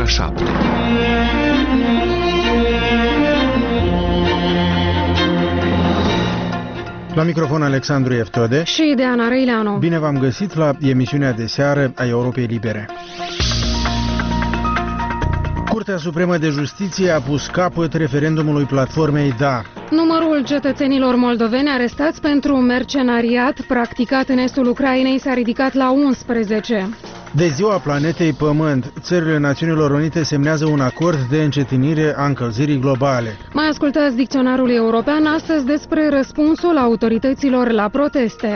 7. La microfon Alexandru Eftode și Deana Reileanu. Bine v-am găsit la emisiunea de seară a Europei Libere. Curtea Supremă de Justiție a pus capăt referendumului platformei Da. Numărul cetățenilor moldoveni arestați pentru mercenariat practicat în estul Ucrainei s-a ridicat la 11. De ziua planetei Pământ, țările Națiunilor Unite semnează un acord de încetinire a încălzirii globale. Mai ascultați dicționarul european astăzi despre răspunsul autorităților la proteste.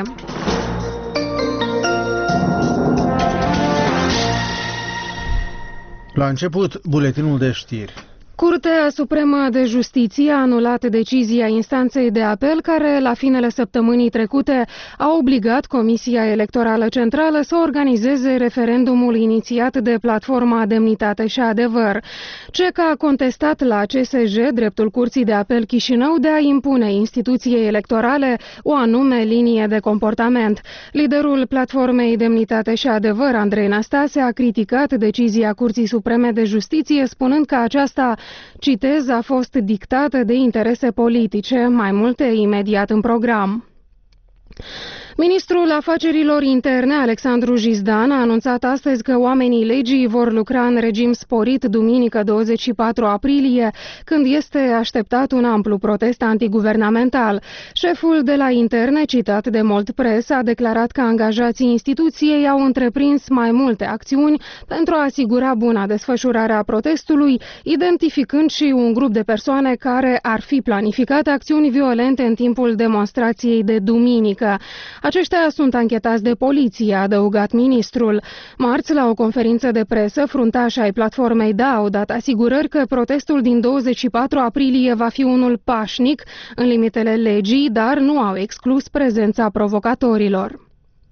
La început, buletinul de știri. Curtea Supremă de Justiție a anulat decizia instanței de apel care, la finele săptămânii trecute, a obligat Comisia Electorală Centrală să organizeze referendumul inițiat de platforma Demnitate și Adevăr. CEC a contestat la CSJ dreptul Curții de Apel Chișinău de a impune instituției electorale o anume linie de comportament. Liderul platformei Demnitate și Adevăr, Andrei Năstase, a criticat decizia Curții Supreme de Justiție, spunând că aceasta, citez, a fost dictată de interese politice, mai multe imediat în program. Ministrul Afacerilor Interne, Alexandru Jizdan, a anunțat astăzi că oamenii legii vor lucra în regim sporit duminică 24 aprilie, când este așteptat un amplu protest antiguvernamental. Șeful de la Interne, citat de Mold Press, a declarat că angajații instituției au întreprins mai multe acțiuni pentru a asigura buna desfășurare a protestului, identificând și un grup de persoane care ar fi planificat acțiuni violente în timpul demonstrației de duminică. Aceștia sunt anchetați de poliție, a adăugat ministrul. Marți, la o conferință de presă, fruntașii ai platformei Da au dat asigurări că protestul din 24 aprilie va fi unul pașnic, în limitele legii, dar nu au exclus prezența provocatorilor.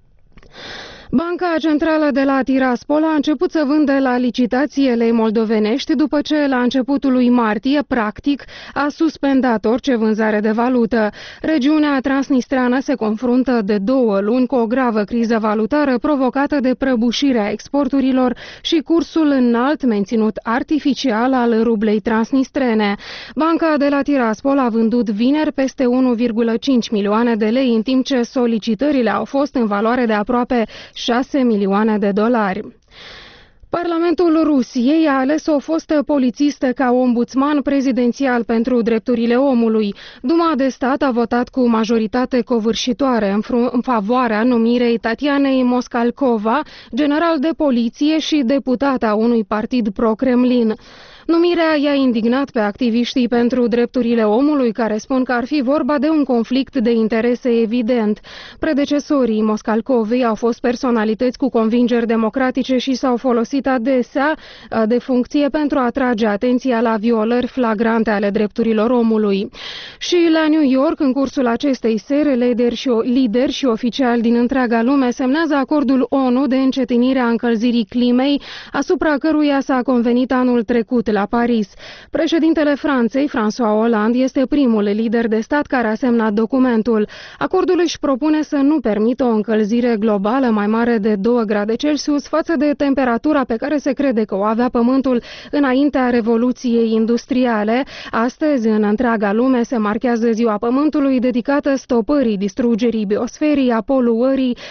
Banca Centrală de la Tiraspol a început să vândă la licitație lei moldovenești după ce la începutul lui martie, practic, a suspendat orice vânzare de valută. Regiunea transnistreană se confruntă de 2 luni cu o gravă criză valutară provocată de prăbușirea exporturilor și cursul înalt menținut artificial al rublei transnistrene. Banca de la Tiraspol a vândut vineri peste 1,5 milioane de lei, în timp ce solicitările au fost în valoare de aproape 6 milioane de dolari. Parlamentul Rusiei a ales o fostă polițistă ca ombudsman prezidențial pentru drepturile omului. Duma de stat a votat cu majoritate covârșitoare în favoarea numirei Tatianei Moskalkova, general de poliție și deputată unui partid pro-Kremlin. Numirea i-a indignat pe activiștii pentru drepturile omului, care spun că ar fi vorba de un conflict de interese evident. Predecesorii Moskalkovei au fost personalități cu convingeri democratice și s-au folosit adesea de funcție pentru a atrage atenția la violări flagrante ale drepturilor omului. Și la New York, în cursul acestei sere, lideri și oficiali din întreaga lume semnează acordul ONU de încetinire a încălzirii climei, asupra căruia s-a convenit anul trecut la Paris. Președintele Franței, François Hollande, este primul lider de stat care a semnat documentul. Acordul își propune să nu permită o încălzire globală mai mare de 2 grade Celsius față de temperatura pe care se crede că o avea Pământul înaintea Revoluției Industriale. Astăzi, în întreaga lume, se marchează Ziua Pământului, dedicată stopării distrugerii biosferii, a poluării